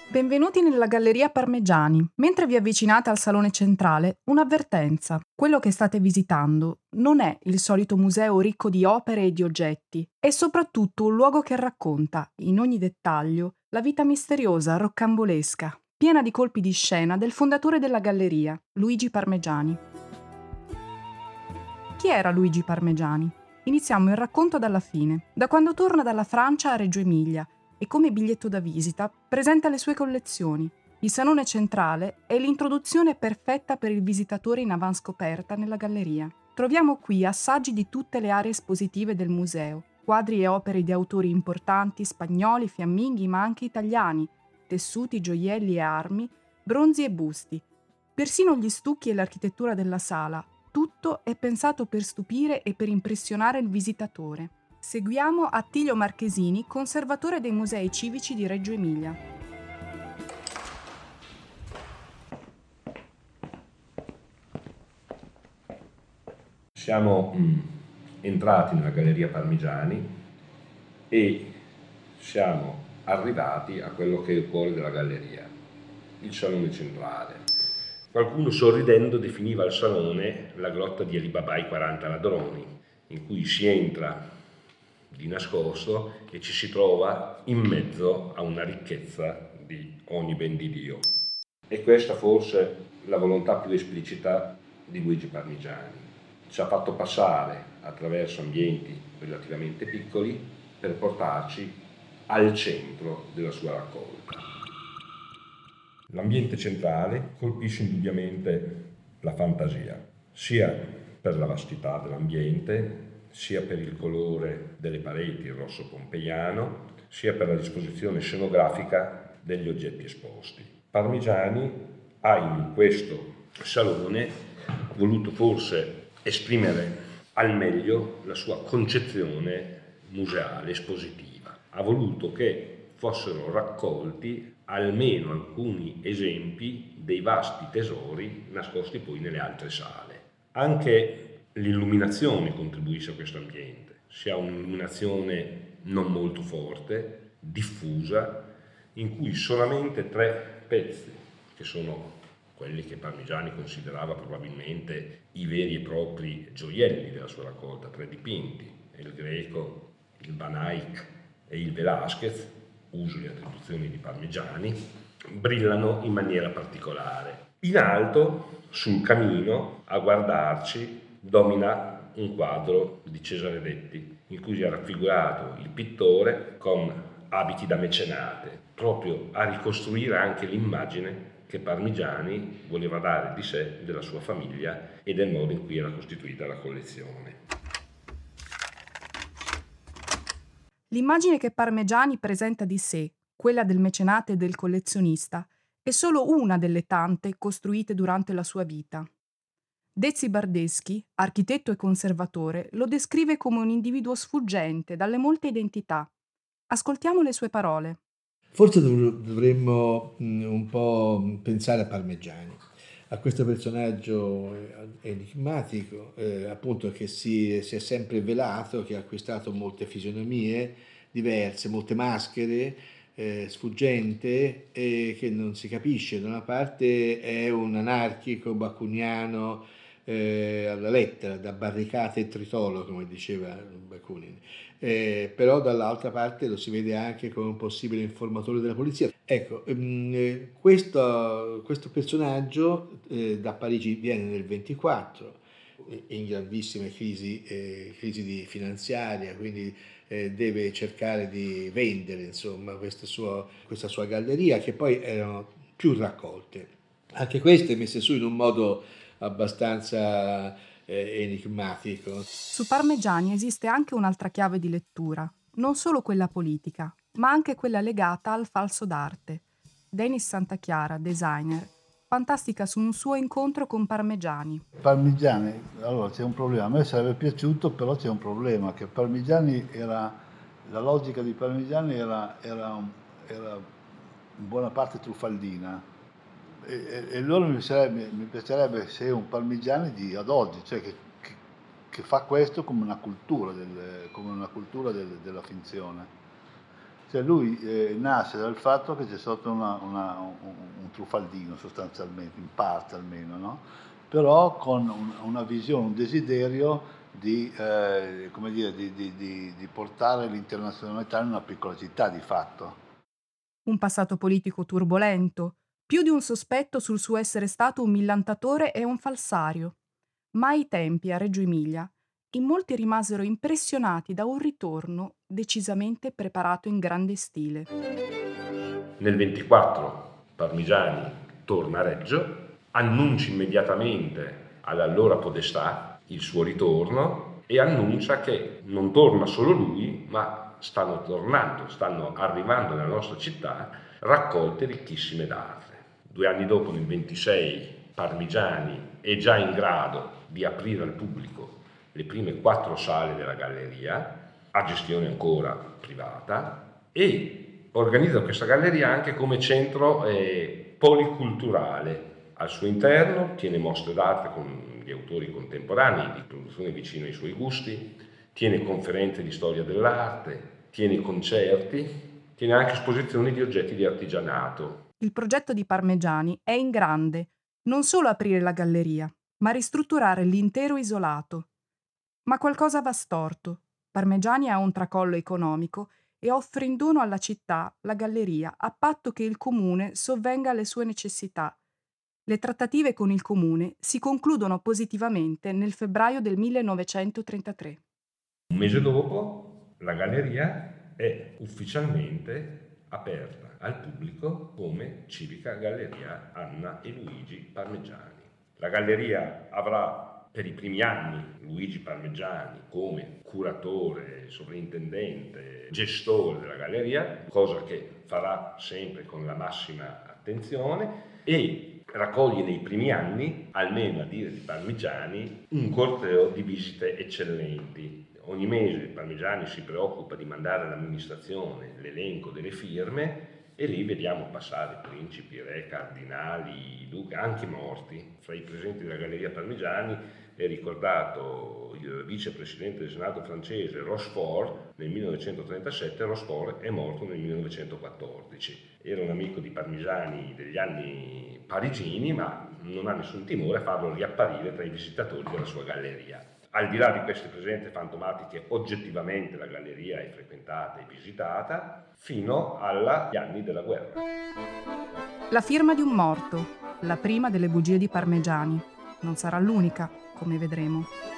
Benvenuti nella Galleria Parmigiani. Mentre vi avvicinate al salone centrale, un'avvertenza. Quello che state visitando non è il solito museo ricco di opere e di oggetti, è soprattutto un luogo che racconta, in ogni dettaglio, la vita misteriosa, roccambolesca, piena di colpi di scena del fondatore della galleria, Luigi Parmigiani. Chi era Luigi Parmigiani? Iniziamo il racconto dalla fine, da quando torna dalla Francia a Reggio Emilia e come biglietto da visita presenta le sue collezioni. Il salone centrale è l'introduzione perfetta per il visitatore in avanscoperta nella galleria. Troviamo qui assaggi di tutte le aree espositive del museo, quadri e opere di autori importanti, spagnoli, fiamminghi, ma anche italiani, tessuti, gioielli e armi, bronzi e busti. Persino gli stucchi e l'architettura della sala, tutto è pensato per stupire e per impressionare il visitatore. Seguiamo Attilio Marchesini, conservatore dei musei civici di Reggio Emilia. Siamo entrati nella Galleria Parmigiani e siamo arrivati a quello che è il cuore della galleria, il salone centrale. Qualcuno sorridendo definiva il salone la grotta di Alibaba e i 40 ladroni, in cui si entra di nascosto e ci si trova in mezzo a una ricchezza di ogni ben di Dio. E questa forse la volontà più esplicita di Luigi Parmigiani. Ci ha fatto passare attraverso ambienti relativamente piccoli per portarci al centro della sua raccolta. L'ambiente centrale colpisce indubbiamente la fantasia, sia per la vastità dell'ambiente, sia per il colore delle pareti, il rosso pompeiano, sia per la disposizione scenografica degli oggetti esposti. Parmigiani ha in questo salone voluto forse esprimere al meglio la sua concezione museale, espositiva. Ha voluto che fossero raccolti almeno alcuni esempi dei vasti tesori nascosti poi nelle altre sale. Anche l'illuminazione contribuisce a questo ambiente. Si ha un'illuminazione non molto forte, diffusa, in cui solamente 3 pezzi, che sono quelli che Parmigiani considerava probabilmente i veri e propri gioielli della sua raccolta, 3 dipinti, il Greco, il Van Eyck e il Velázquez, uso le attribuzioni di Parmigiani, brillano in maniera particolare. In alto, sul camino, a guardarci, domina un quadro di Cesare Detti, in cui è raffigurato il pittore con abiti da mecenate, proprio a ricostruire anche l'immagine che Parmigiani voleva dare di sé, della sua famiglia e del modo in cui era costituita la collezione. L'immagine che Parmigiani presenta di sé, quella del mecenate e del collezionista, è solo una delle tante costruite durante la sua vita. Dezzi Bardeschi, architetto e conservatore, lo descrive come un individuo sfuggente dalle molte identità. Ascoltiamo le sue parole. Forse dovremmo un po' pensare a Parmigiani, a questo personaggio enigmatico, appunto che si è sempre velato, che ha acquistato molte fisionomie diverse, molte maschere, sfuggente e che non si capisce. Da una parte è un anarchico bakuniano alla lettera, da barricate e tritolo, come diceva Bakunin. Però dall'altra parte lo si vede anche come un possibile informatore della polizia. Ecco, questo personaggio da Parigi viene nel 24, in grandissime crisi finanziaria, quindi deve cercare di vendere insomma questa sua galleria, che poi erano più raccolte. Anche queste messe su in un modo abbastanza enigmatico. Su Parmigiani esiste anche un'altra chiave di lettura, non solo quella politica, ma anche quella legata al falso d'arte. Denis Santachiara, designer, fantastica su un suo incontro con Parmigiani. Parmigiani, allora c'è un problema, a me sarebbe piaciuto, però c'è un problema, che Parmigiani la logica di Parmigiani era in buona parte truffaldina. E allora mi piacerebbe se un Parmigiani di ad oggi, cioè che fa questo come una cultura della finzione. Cioè lui nasce dal fatto che c'è stato un truffaldino sostanzialmente, in parte almeno, no? Però con una visione, un desiderio di, come dire, di portare l'internazionalità in una piccola città di fatto. Un passato politico turbolento, più di un sospetto sul suo essere stato un millantatore e un falsario. Ma ai tempi, a Reggio Emilia, in molti rimasero impressionati da un ritorno decisamente preparato in grande stile. Nel 24 Parmigiani torna a Reggio, annuncia immediatamente all'allora podestà il suo ritorno e annuncia che non torna solo lui, ma stanno arrivando nella nostra città raccolte ricchissime d'arte. 2 anni dopo, nel 26, Parmigiani è già in grado di aprire al pubblico le prime 4 sale della galleria, a gestione ancora privata, e organizza questa galleria anche come centro policulturale. Al suo interno tiene mostre d'arte con gli autori contemporanei di produzione vicino ai suoi gusti, tiene conferenze di storia dell'arte, tiene concerti, tiene anche esposizioni di oggetti di artigianato. Il progetto di Parmigiani è in grande, non solo aprire la galleria, ma ristrutturare l'intero isolato. Ma qualcosa va storto. Parmigiani ha un tracollo economico e offre in dono alla città la galleria a patto che il comune sovvenga alle sue necessità. Le trattative con il comune si concludono positivamente nel febbraio del 1933. Un mese dopo la galleria è ufficialmente aperta al pubblico come Civica Galleria Anna e Luigi Parmigiani. La galleria avrà per i primi anni Luigi Parmigiani come curatore, sovrintendente, gestore della galleria, cosa che farà sempre con la massima attenzione, e raccoglie nei primi anni, almeno a dire di Parmigiani, un corteo di visite eccellenti. Ogni mese Parmigiani si preoccupa di mandare all'amministrazione l'elenco delle firme e lì vediamo passare principi, re, cardinali, duchi, anche morti. Fra i presenti della Galleria Parmigiani è ricordato il vicepresidente del Senato francese Rochefort nel 1937, Rochefort è morto nel 1914. Era un amico di Parmigiani degli anni parigini, ma non ha nessun timore a farlo riapparire tra i visitatori della sua galleria. Al di là di queste presenze fantomatiche, oggettivamente la galleria è frequentata e visitata fino agli anni della guerra. La firma di un morto, la prima delle bugie di Parmigiani. Non sarà l'unica, come vedremo.